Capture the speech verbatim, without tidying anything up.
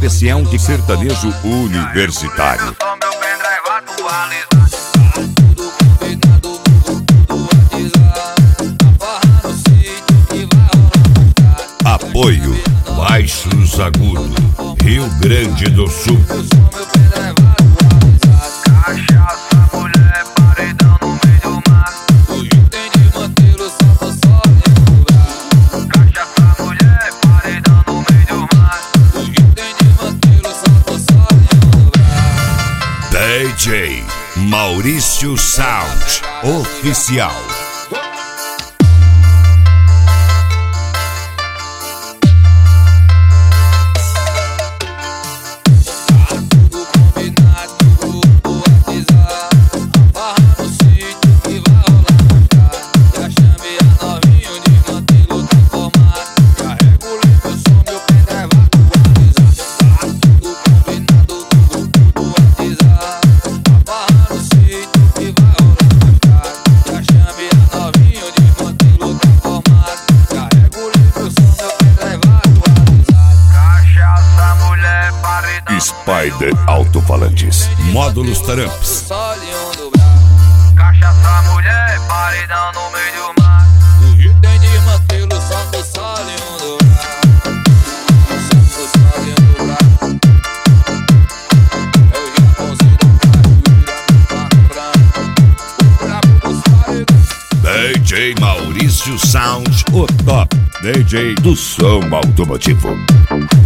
especial de sertanejo universitário. Apoio Baixos Agudo, Rio Grande do Sul. Cachaça, mulher, paredão no meio do mato. O Gil tem de manter o salto só dentro do braço. Cachaça, mulher, paredão no meio do mato. O Gil tem de manter o salto só dentro do braço. D J Maurício Sound Oficial. Spider Alto-Falantes, módulos Taramps. Cachaça, mulher, paredão no meio do mato. O Gil tem de mantê-lo só pro solinho do braço. Só pro solinho do braço. É o Japãozinho do braço. O brabo dos paredões. D J Maurício Sound, o top D J do som automotivo.